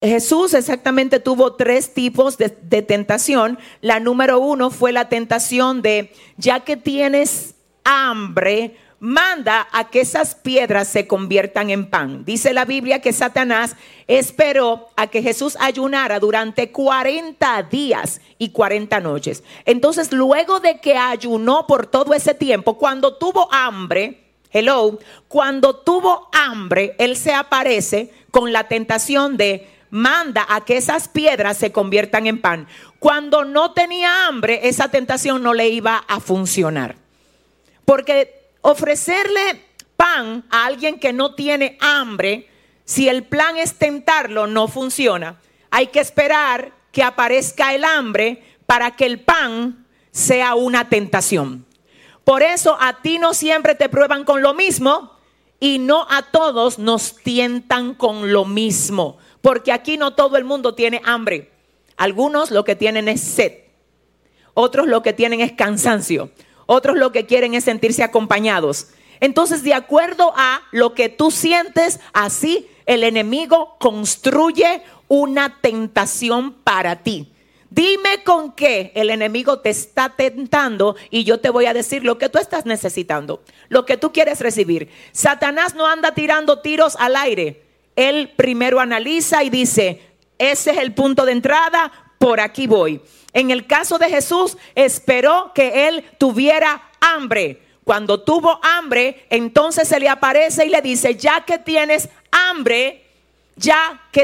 Jesús exactamente tuvo 3 tipos de tentación. La número 1 fue la tentación de, ya que tienes hambre, manda a que esas piedras se conviertan en pan. Dice la Biblia que Satanás esperó a que Jesús ayunara durante 40 días y 40 noches. Entonces, luego de que ayunó por todo ese tiempo, cuando tuvo hambre, cuando tuvo hambre, él se aparece con la tentación de manda a que esas piedras se conviertan en pan. Cuando no tenía hambre, esa tentación no le iba a funcionar. Porque ofrecerle pan a alguien que no tiene hambre, si el plan es tentarlo, no funciona. Hay que esperar que aparezca el hambre para que el pan sea una tentación. Por eso a ti no siempre te prueban con lo mismo y no a todos nos tientan con lo mismo. Porque aquí no todo el mundo tiene hambre. Algunos lo que tienen es sed. Otros lo que tienen es cansancio. Otros lo que quieren es sentirse acompañados. Entonces, de acuerdo a lo que tú sientes, así el enemigo construye una tentación para ti. Dime con qué el enemigo te está tentando y yo te voy a decir lo que tú estás necesitando, lo que tú quieres recibir. Satanás no anda tirando tiros al aire. Él primero analiza y dice, ese es el punto de entrada, por aquí voy. En el caso de Jesús, esperó que él tuviera hambre. Cuando tuvo hambre, entonces se le aparece y le dice, ya que tienes hambre, ya que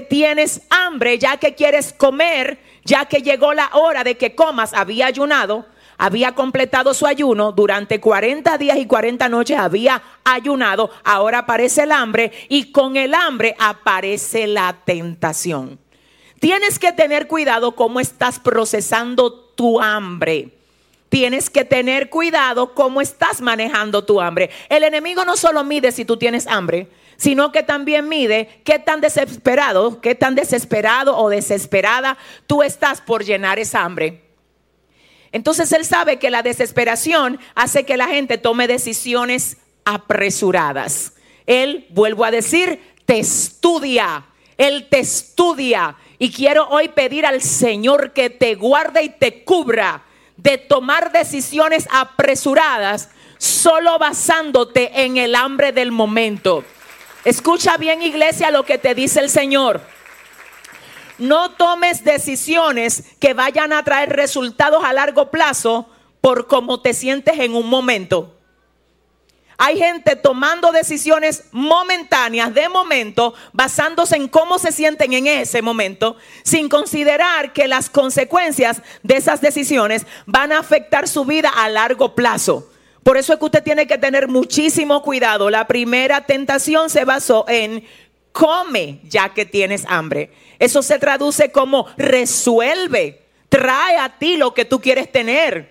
quieres comer, ya que llegó la hora de que comas, había ayunado, había completado su ayuno, durante 40 días y 40 noches había ayunado, ahora aparece el hambre y con el hambre aparece la tentación. Tienes que tener cuidado cómo estás procesando tu hambre. Tienes que tener cuidado cómo estás manejando tu hambre. El enemigo no solo mide si tú tienes hambre, sino que también mide qué tan desesperado o desesperada tú estás por llenar esa hambre. Entonces él sabe que la desesperación hace que la gente tome decisiones apresuradas. Él, vuelvo a decir, te estudia. Él te estudia. Y quiero hoy pedir al Señor que te guarde y te cubra de tomar decisiones apresuradas solo basándote en el hambre del momento. Escucha bien, iglesia, lo que te dice el Señor. No tomes decisiones que vayan a traer resultados a largo plazo por cómo te sientes en un momento. Hay gente tomando decisiones momentáneas, de momento, basándose en cómo se sienten en ese momento, sin considerar que las consecuencias de esas decisiones van a afectar su vida a largo plazo. Por eso es que usted tiene que tener muchísimo cuidado. La primera tentación se basó en come ya que tienes hambre. Eso se traduce como resuelve, trae a ti lo que tú quieres tener.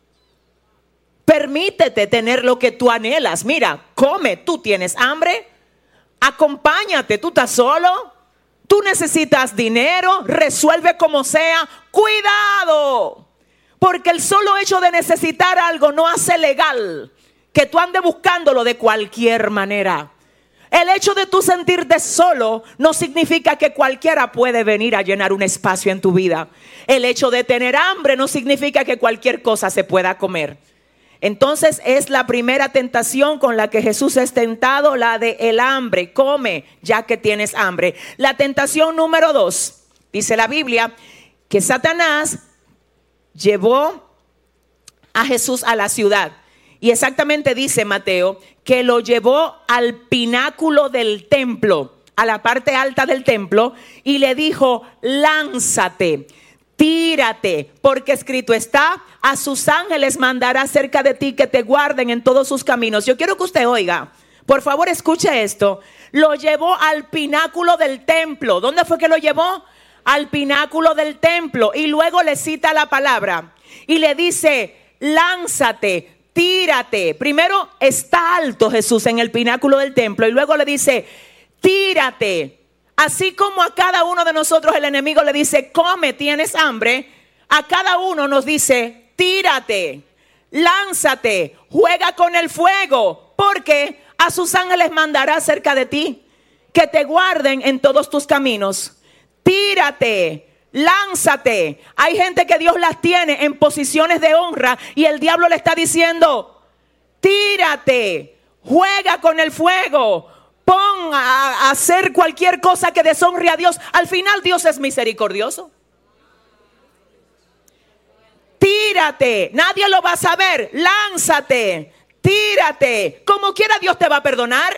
Permítete tener lo que tú anhelas. Mira, come, tú tienes hambre, acompáñate, tú estás solo, tú necesitas dinero, resuelve como sea. Cuidado, porque el solo hecho de necesitar algo no hace legal que tú andes buscándolo de cualquier manera. El hecho de tú sentirte solo no significa que cualquiera puede venir a llenar un espacio en tu vida. El hecho de tener hambre no significa que cualquier cosa se pueda comer. Entonces es la primera tentación con la que Jesús es tentado, la de el hambre. Come ya que tienes hambre. La tentación número 2, dice la Biblia, que Satanás llevó a Jesús a la ciudad. Y exactamente dice Mateo que lo llevó al pináculo del templo, a la parte alta del templo, y le dijo, lánzate, tírate, porque escrito está, a sus ángeles mandará cerca de ti que te guarden en todos sus caminos. Yo quiero que usted oiga, por favor escuche esto. Lo llevó al pináculo del templo. ¿Dónde fue que lo llevó? Al pináculo del templo. Y luego le cita la palabra y le dice, lánzate, tírate. Primero está alto Jesús en el pináculo del templo y luego le dice, tírate. Así como a cada uno de nosotros el enemigo le dice, come, tienes hambre, a cada uno nos dice, tírate, lánzate, juega con el fuego, porque a sus ángeles mandará cerca de ti que te guarden en todos tus caminos. tírate, lánzate. Hay gente que Dios las tiene en posiciones de honra y el diablo le está diciendo: tírate, juega con el fuego, pon a hacer cualquier cosa que deshonre a Dios. Al final Dios es misericordioso. Tírate, nadie lo va a saber. Lánzate, tírate. Como quiera Dios te va a perdonar.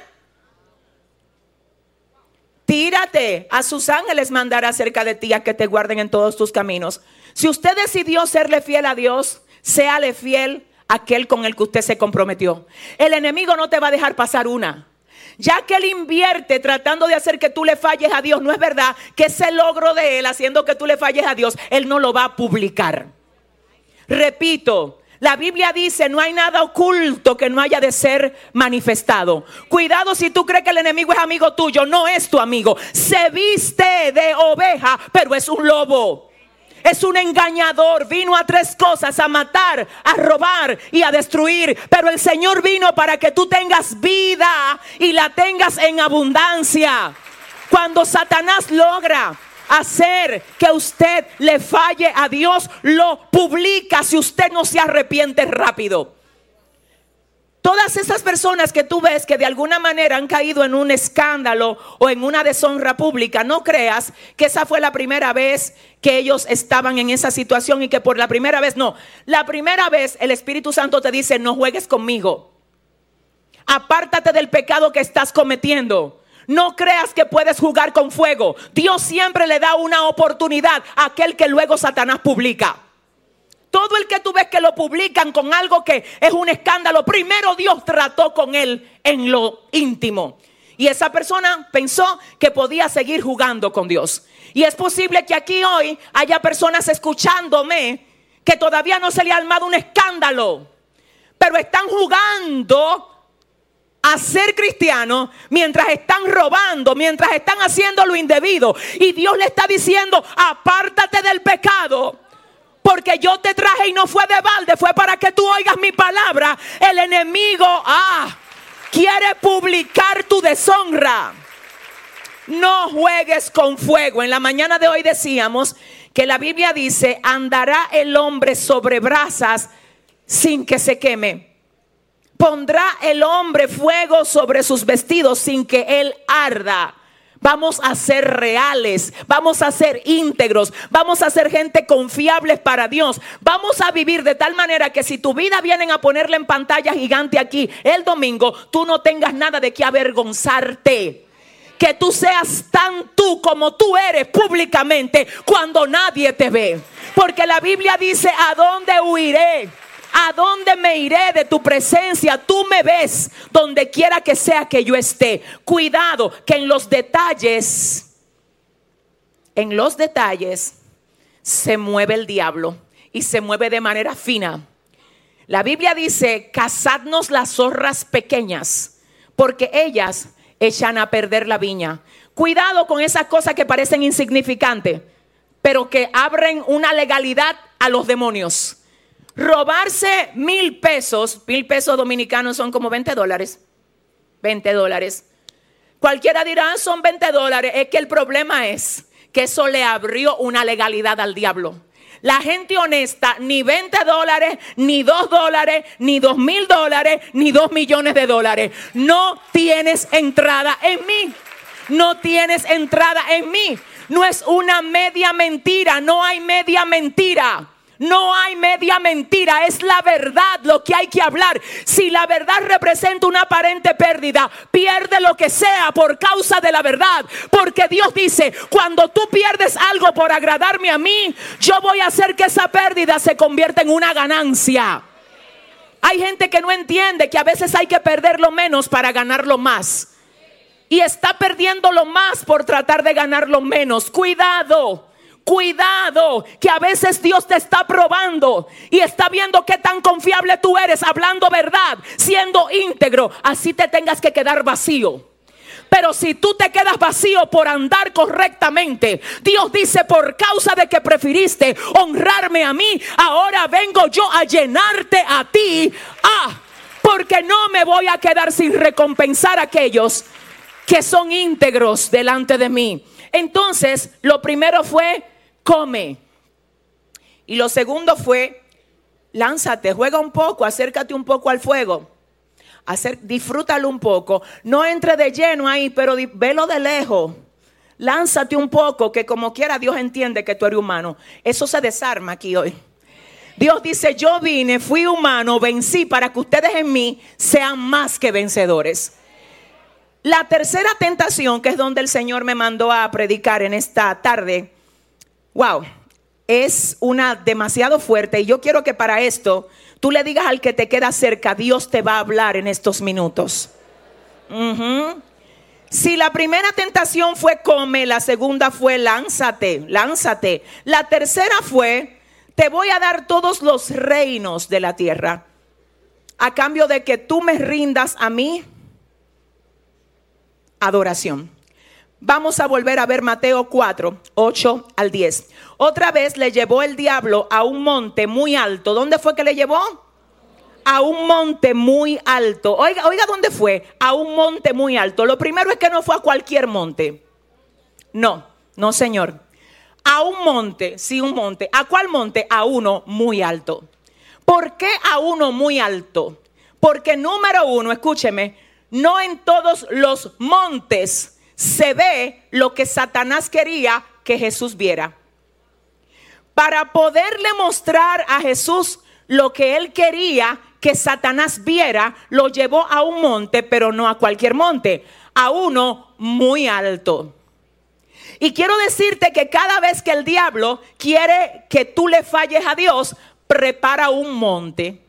Tírate, a sus ángeles mandará cerca de ti a que te guarden en todos tus caminos. Si usted decidió serle fiel a Dios, séale fiel a aquel con el que usted se comprometió. El enemigo no te va a dejar pasar una. Ya que él invierte tratando de hacer que tú le falles a Dios, no es verdad que ese logro de él haciendo que tú le falles a Dios, él no lo va a publicar. Repito, la Biblia dice: no hay nada oculto que no haya de ser manifestado. Cuidado si tú crees que el enemigo es amigo tuyo. No es tu amigo. Se viste de oveja, pero es un lobo. Es un engañador. Vino a tres cosas: a matar, a robar y a destruir. Pero el Señor vino para que tú tengas vida y la tengas en abundancia. Cuando Satanás logra hacer que usted le falle a Dios, lo publica si usted no se arrepiente rápido. Todas esas personas que tú ves que de alguna manera han caído en un escándalo o en una deshonra pública, no creas que esa fue la primera vez que ellos estaban en esa situación y que por la primera vez, no. La primera vez el Espíritu Santo te dice: no juegues conmigo. Apártate del pecado que estás cometiendo. No creas que puedes jugar con fuego. Dios siempre le da una oportunidad a aquel que luego Satanás publica. Todo el que tú ves que lo publican con algo que es un escándalo, primero Dios trató con él en lo íntimo. Y esa persona pensó que podía seguir jugando con Dios. Y es posible que aquí hoy haya personas escuchándome que todavía no se le ha armado un escándalo, pero están jugando a ser cristianos mientras están robando, mientras están haciendo lo indebido. Y Dios le está diciendo: apártate del pecado, porque yo te traje y no fue de balde, fue para que tú oigas mi palabra. El enemigo quiere publicar tu deshonra. No juegues con fuego. En la mañana de hoy decíamos que la Biblia dice: andará el hombre sobre brasas sin que se queme. Pondrá el hombre fuego sobre sus vestidos sin que él arda. Vamos a ser reales, vamos a ser íntegros, vamos a ser gente confiable para Dios. Vamos a vivir de tal manera que si tu vida vienen a ponerla en pantalla gigante aquí el domingo, tú no tengas nada de qué avergonzarte. Que tú seas tan tú como tú eres públicamente cuando nadie te ve. Porque la Biblia dice: ¿a dónde huiré? ¿A dónde me iré de tu presencia? Tú me ves donde quiera que sea que yo esté. Cuidado que en los detalles se mueve el diablo y se mueve de manera fina. La Biblia dice: cazadnos las zorras pequeñas, porque ellas echan a perder la viña. Cuidado con esas cosas que parecen insignificantes, pero que abren una legalidad a los demonios. Robarse $1,000 dominicanos son como $20. $20. Cualquiera dirá: son $20. Es que el problema es que eso le abrió una legalidad al diablo. La gente honesta, ni $20, ni $2, ni $2,000, ni $2 millones. No tienes entrada en mí. No tienes entrada en mí. No es una media mentira. No hay media mentira. No hay media mentira, es la verdad lo que hay que hablar. Si la verdad representa una aparente pérdida, pierde lo que sea por causa de la verdad. Porque Dios dice: cuando tú pierdes algo por agradarme a mí, yo voy a hacer que esa pérdida se convierta en una ganancia. Hay gente que no entiende que a veces hay que perder lo menos para ganar lo más. Y está perdiendo lo más por tratar de ganar lo menos. Cuidado, que a veces Dios te está probando y está viendo qué tan confiable tú eres, hablando verdad, siendo íntegro. Así te tengas que quedar vacío. Pero si tú te quedas vacío por andar correctamente, Dios dice: por causa de que prefiriste honrarme a mí, ahora vengo yo a llenarte a ti. Porque no me voy a quedar sin recompensar a aquellos que son íntegros delante de mí. Entonces, lo primero fue come. Y lo segundo fue lánzate, juega un poco, acércate un poco al fuego. Disfrútalo un poco. No entre de lleno ahí, pero velo de lejos. Lánzate un poco, que como quiera Dios entiende que tú eres humano. Eso se desarma aquí hoy. Dios dice, yo vine, fui humano, vencí para que ustedes en mí sean más que vencedores. La tercera tentación, que es donde el Señor me mandó a predicar en esta tarde, wow, es una demasiado fuerte. Y yo quiero que para esto tú le digas al que te queda cerca, Dios te va a hablar en estos minutos. Si la primera tentación fue come, la segunda fue lánzate. La tercera fue, te voy a dar todos los reinos de la tierra a cambio de que tú me rindas a mí adoración. Vamos a volver a ver Mateo 4, 8 al 10. Otra vez le llevó el diablo a un monte muy alto. ¿Dónde fue que le llevó? A un monte muy alto. Oiga, ¿dónde fue? A un monte muy alto. Lo primero es que no fue a cualquier monte. No, señor. A un monte, sí, un monte. ¿A cuál monte? A uno muy alto. ¿Por qué a uno muy alto? Porque número uno, escúcheme, no en todos los montes se ve lo que Satanás quería que Jesús viera. Para poderle mostrar a Jesús lo que él quería que Satanás viera, lo llevó a un monte, pero no a cualquier monte, a uno muy alto. Y quiero decirte que cada vez que el diablo quiere que tú le falles a Dios, prepara un monte.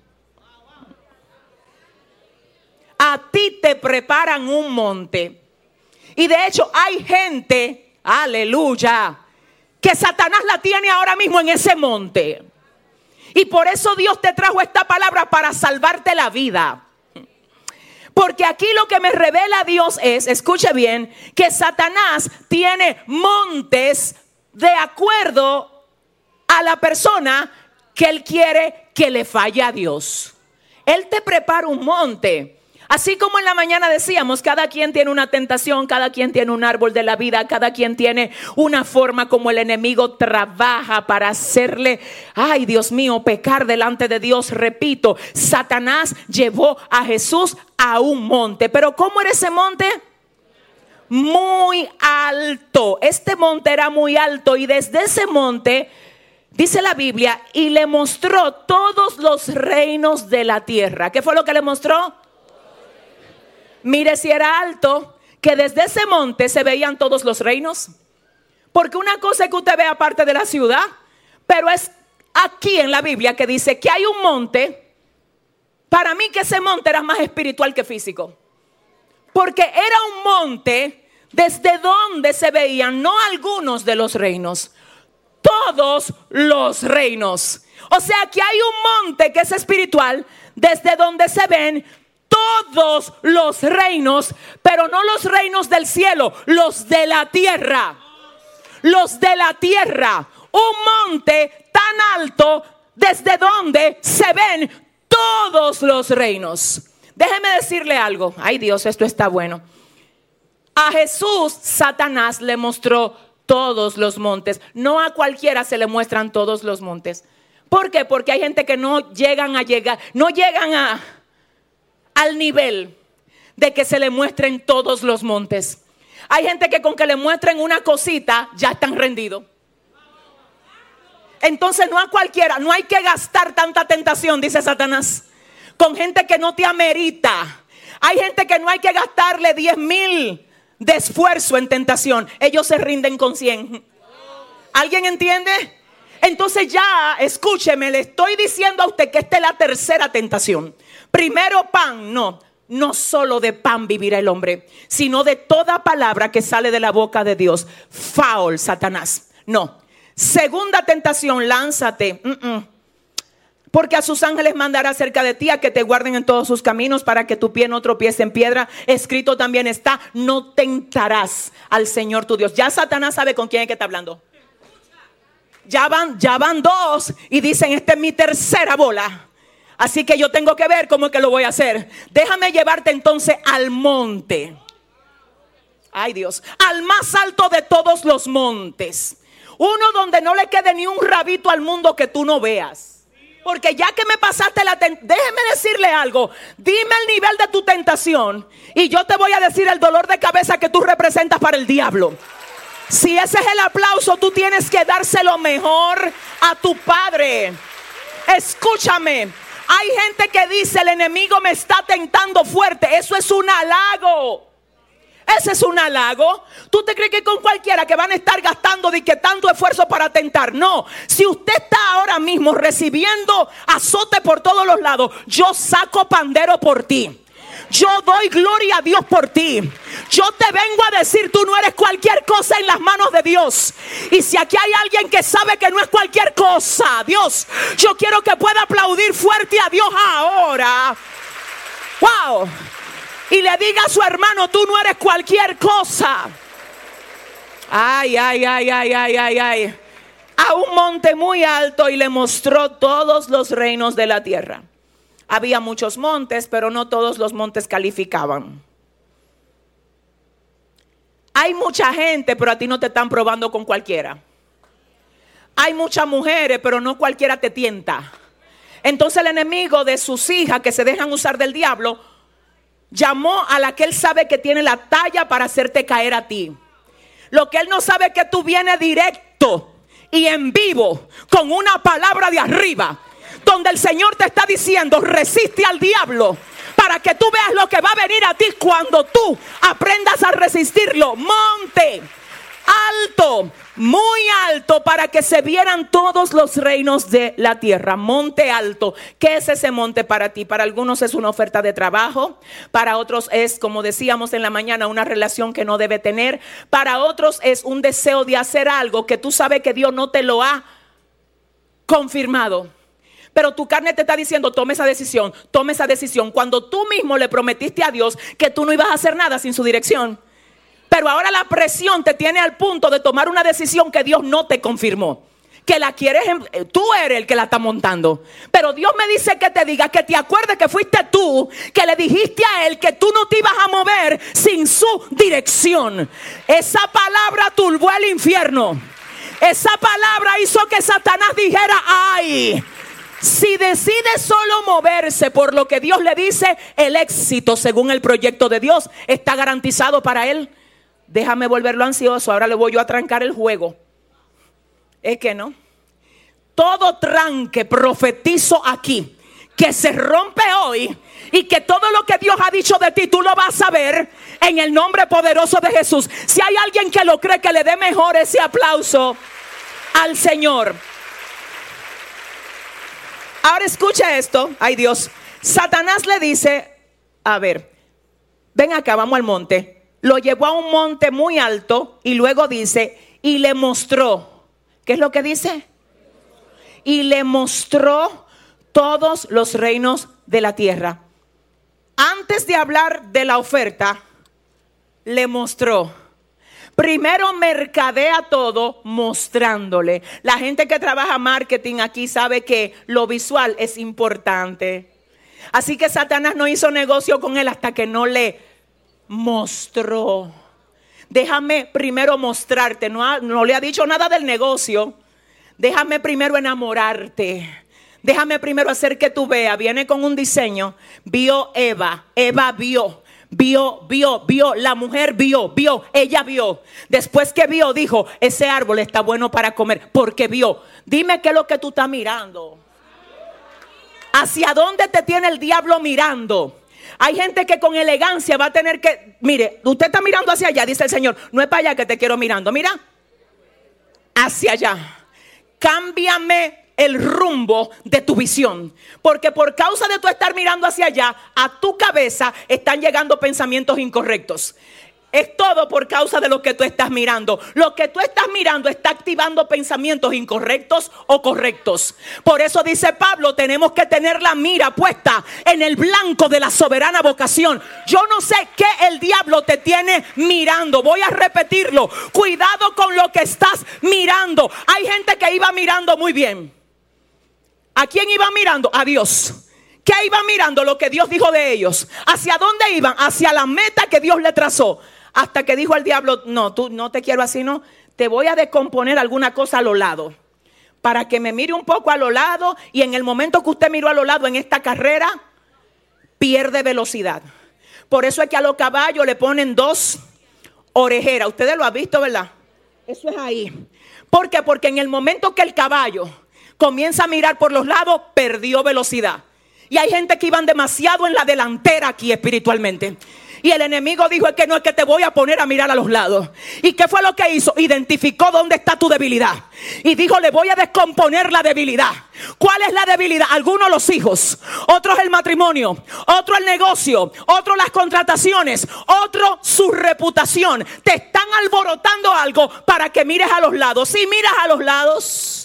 A ti te preparan un monte. Y de hecho hay gente, aleluya, que Satanás la tiene ahora mismo en ese monte. Y por eso Dios te trajo esta palabra para salvarte la vida. Porque aquí lo que me revela Dios es, escuche bien, que Satanás tiene montes de acuerdo a la persona que él quiere que le falle a Dios. Él te prepara un monte. Así como en la mañana decíamos, cada quien tiene una tentación, cada quien tiene un árbol de la vida, cada quien tiene una forma como el enemigo trabaja para hacerle, ay Dios mío, pecar delante de Dios. Repito, Satanás llevó a Jesús a un monte. ¿Pero cómo era ese monte? Muy alto. Este monte era muy alto y desde ese monte, dice la Biblia, y le mostró todos los reinos de la tierra. ¿Qué fue lo que le mostró? Mire si era alto, que desde ese monte se veían todos los reinos. Porque una cosa es que usted vea parte de la ciudad, pero es aquí en la Biblia que dice que hay un monte. Para mí que ese monte era más espiritual que físico. Porque era un monte desde donde se veían no algunos de los reinos, todos los reinos. O sea que hay un monte que es espiritual desde donde se ven todos los reinos, pero no los reinos del cielo, los de la tierra. Los de la tierra. Un monte tan alto desde donde se ven todos los reinos. Déjeme decirle algo. Ay Dios, esto está bueno. A Jesús, Satanás le mostró todos los montes. No a cualquiera se le muestran todos los montes. ¿Por qué? Porque hay gente que no llegan al nivel de que se le muestren todos los montes. Hay gente que con que le muestren una cosita ya están rendidos. Entonces no a cualquiera, no hay que gastar tanta tentación, dice Satanás, con gente que no te amerita. Hay gente que no hay que gastarle 10,000 de esfuerzo en tentación. Ellos se rinden con 100. ¿Alguien entiende? Entonces ya, escúcheme, le estoy diciendo a usted que esta es la tercera tentación. Primero pan, no solo de pan vivirá el hombre, sino de toda palabra que sale de la boca de Dios. Faul, Satanás, no. Segunda tentación, lánzate. Porque a sus ángeles mandará cerca de ti a que te guarden en todos sus caminos para que tu pie no tropiece en piedra. Escrito también está, no tentarás al Señor tu Dios. Ya Satanás sabe con quién es que está hablando. Ya van dos y dicen, esta es mi tercera bola. Así que yo tengo que ver cómo es que lo voy a hacer. Déjame llevarte entonces al monte. Ay Dios, al más alto de todos los montes. Uno donde no le quede ni un rabito al mundo que tú no veas. Porque ya que me pasaste déjeme decirle algo. Dime el nivel de tu tentación y yo te voy a decir el dolor de cabeza que tú representas para el diablo. Si ese es el aplauso, tú tienes que dárselo mejor a tu padre. Escúchame. Hay gente que dice: el enemigo me está tentando fuerte. Eso es un halago. Ese es un halago. ¿Tú te crees que con cualquiera que van a estar gastando de que tanto esfuerzo para tentar? No. Si usted está ahora mismo recibiendo azote por todos los lados, yo saco pandero por ti. Yo doy gloria a Dios por ti. Yo te vengo a decir: tú no eres cualquier cosa en las manos de Dios. Y si aquí hay alguien que sabe que no es cualquier cosa, Dios, yo quiero que pueda aplaudir fuerte a Dios ahora. Wow. Y le diga a su hermano: tú no eres cualquier cosa. Ay, ay, ay, ay, ay, ay, ay. A un monte muy alto y le mostró todos los reinos de la tierra. Había muchos montes, pero no todos los montes calificaban. Hay mucha gente, pero a ti no te están probando con cualquiera. Hay muchas mujeres, pero no cualquiera te tienta. Entonces el enemigo de sus hijas que se dejan usar del diablo llamó a la que él sabe que tiene la talla para hacerte caer a ti. Lo que él no sabe es que tú vienes directo y en vivo con una palabra de arriba, donde el Señor te está diciendo: resiste al diablo, para que tú veas lo que va a venir a ti cuando tú aprendas a resistirlo. Monte alto, muy alto, para que se vieran todos los reinos de la tierra. Monte alto. ¿Qué es ese monte para ti? Para algunos es una oferta de trabajo. Para otros es, como decíamos en la mañana, una relación que no debe tener. Para otros es un deseo de hacer algo que tú sabes que Dios no te lo ha confirmado. Pero tu carne te está diciendo: tome esa decisión, tome esa decisión. Cuando tú mismo le prometiste a Dios que tú no ibas a hacer nada sin su dirección. Pero ahora la presión te tiene al punto de tomar una decisión que Dios no te confirmó. Que la quieres, tú eres el que la está montando. Pero Dios me dice que te diga, que te acuerdes que fuiste tú que le dijiste a él que tú no te ibas a mover sin su dirección. Esa palabra turbó el infierno. Esa palabra hizo que Satanás dijera: ay. Si decide solo moverse por lo que Dios le dice, el éxito según el proyecto de Dios está garantizado para él. Déjame volverlo ansioso, ahora le voy yo a trancar el juego. Es que no. Todo tranque profetizo aquí que se rompe hoy, y que todo lo que Dios ha dicho de ti tú lo vas a ver en el nombre poderoso de Jesús. Si hay alguien que lo cree, que le dé mejor ese aplauso al Señor. Ahora escucha esto. Ay Dios. Satanás le dice: a ver, ven acá, vamos al monte. Lo llevó a un monte muy alto y luego dice: y le mostró. ¿Qué es lo que dice? Y le mostró todos los reinos de la tierra. Antes de hablar de la oferta, le mostró. Primero mercadea todo mostrándole. La gente que trabaja marketing aquí sabe que lo visual es importante. Así que Satanás no hizo negocio con él hasta que no le mostró. Déjame primero mostrarte. No le ha dicho nada del negocio. Déjame primero enamorarte. Déjame primero hacer que tú veas. Viene con un diseño. Vio Eva. Eva vio. Vio, la mujer vio, ella vio. Después que vio, dijo: ese árbol está bueno para comer, porque vio. Dime qué es lo que tú estás mirando. ¿Hacia dónde te tiene el diablo mirando? Hay gente que con elegancia va a tener que, mire, usted está mirando hacia allá, dice el Señor. No es para allá que te quiero mirando, mira, hacia allá. Cámbiame el rumbo de tu visión, porque por causa de tu estar mirando hacia allá, a tu cabeza están llegando pensamientos incorrectos. Es todo por causa de lo que tú estás mirando. Lo que tú estás mirando está activando pensamientos incorrectos o correctos. Por eso dice Pablo: tenemos que tener la mira puesta en el blanco de la soberana vocación. Yo no sé qué el diablo te tiene mirando. Voy a repetirlo: cuidado con lo que estás mirando. Hay gente que iba mirando muy bien. ¿A quién iba mirando? A Dios. ¿Qué iban mirando? Lo que Dios dijo de ellos. ¿Hacia dónde iban? Hacia la meta que Dios le trazó. Hasta que dijo al diablo, no, tú no te quiero así, no. Te voy a descomponer alguna cosa a los lados, para que me mire un poco a los lados. Y en el momento que usted miró a los lados en esta carrera, pierde velocidad. Por eso es que a los caballos le ponen 2 orejeras. Ustedes lo han visto, ¿verdad? Eso es ahí. ¿Por qué? Porque en el momento que el caballo comienza a mirar por los lados, perdió velocidad. Y hay gente que iban demasiado en la delantera aquí espiritualmente. Y el enemigo dijo, es que no, es que te voy a poner a mirar a los lados. ¿Y qué fue lo que hizo? Identificó dónde está tu debilidad. Y dijo, le voy a descomponer la debilidad. ¿Cuál es la debilidad? Algunos los hijos, otros el matrimonio, otro el negocio, otro las contrataciones, otro su reputación. Te están alborotando algo para que mires a los lados. Si miras a los lados,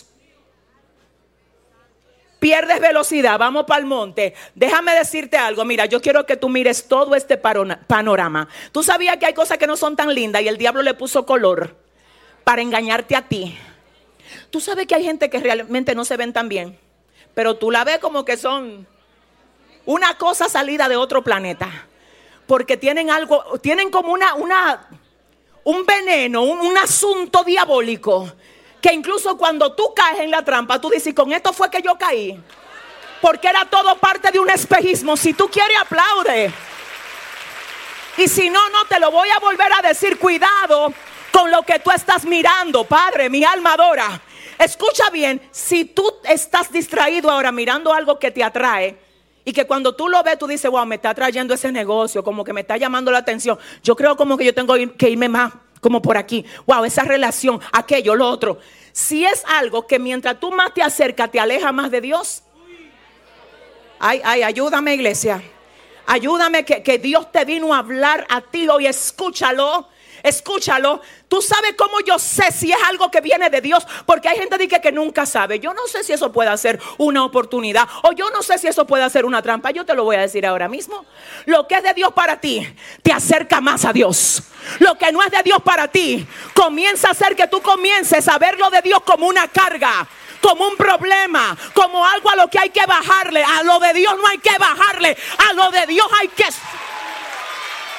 pierdes velocidad. Vamos para el monte. Déjame decirte algo. Mira, yo quiero que tú mires todo este panorama. Tú sabías que hay cosas que no son tan lindas y el diablo le puso color para engañarte a ti. Tú sabes que hay gente que realmente no se ven tan bien, pero tú la ves como que son una cosa salida de otro planeta, porque tienen algo, tienen como un veneno, un asunto diabólico, que incluso cuando tú caes en la trampa, tú dices, con esto fue que yo caí, porque era todo parte de un espejismo. Si tú quieres, aplaude. Y si no, no te lo voy a volver a decir. Cuidado con lo que tú estás mirando. Padre, mi alma adora. Escucha bien, si tú estás distraído ahora mirando algo que te atrae, y que cuando tú lo ves, tú dices, wow, me está atrayendo ese negocio, como que me está llamando la atención. Yo creo como que yo tengo que irme más como por aquí. Wow, esa relación, aquello, lo otro. Si es algo que mientras tú más te acercas, te aleja más de Dios. Ay, ayúdame, iglesia. Ayúdame, que Dios te vino a hablar a ti hoy. Escúchalo. Tú sabes cómo yo sé si es algo que viene de Dios, porque hay gente que nunca sabe. Yo no sé si eso puede ser una oportunidad, o yo no sé si eso puede ser una trampa. Yo te lo voy a decir ahora mismo. Lo que es de Dios para ti te acerca más a Dios. Lo que no es de Dios para ti comienza a hacer que tú comiences a ver lo de Dios como una carga, como un problema, como algo a lo que hay que bajarle. A lo de Dios no hay que bajarle, a lo de Dios hay que...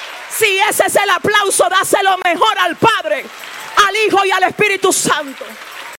Si ese es el aplauso, dáselo mejor al Padre, al Hijo y al Espíritu Santo.